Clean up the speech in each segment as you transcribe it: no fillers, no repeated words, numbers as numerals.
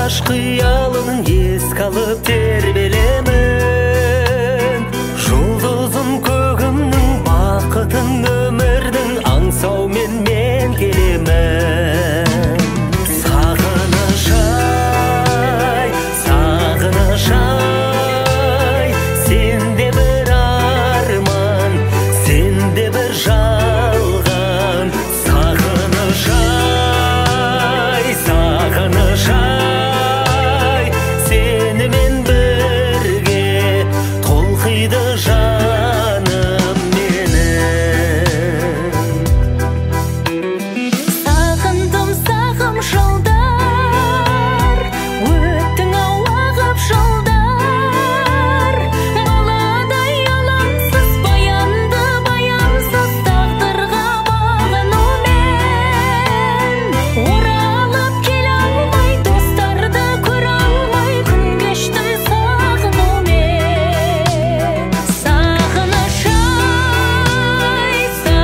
алғаш қиялын еске алып тербелемін. Жұлдызым көгімнің бақытын өмірдің аңсаумен мен келемін. Сағыныш-ай, сағыныш-ай, сенде бір арман, сенде бір жалған. Сағыныш-ай, сағыныш-ай, сенімен бірге толқиды жаным менің. Сағындым сағым жылдар, өттің ауағып жылдар. Баладай алаңсыз баянды баянсыз тағдырға бағынумен. Оралып келе алмай, достарды көре алмай, күн кештім сағынумен. Сағыныш-ай,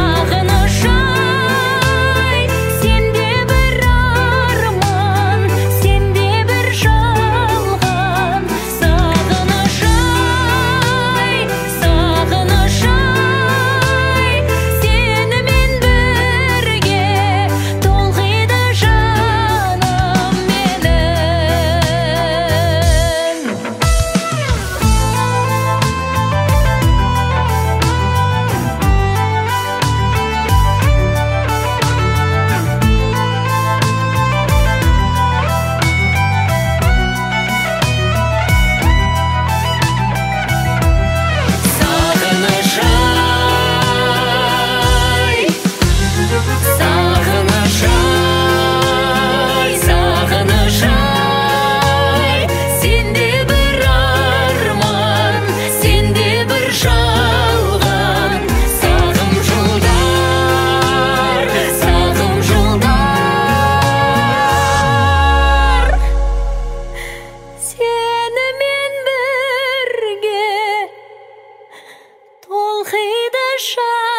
сағыныш-ай, сенде бір арман, сенде бір жалған. Сағыныш-ай, сағыныш-ай, сенімен бірге толқиды жаным менің. Сағыныш-ай, сағыныш-ай, сенде бір арман, сенде бір жалған. Сағым жылдар, сағым жылдар, Сенімен бірге толқиды жаным.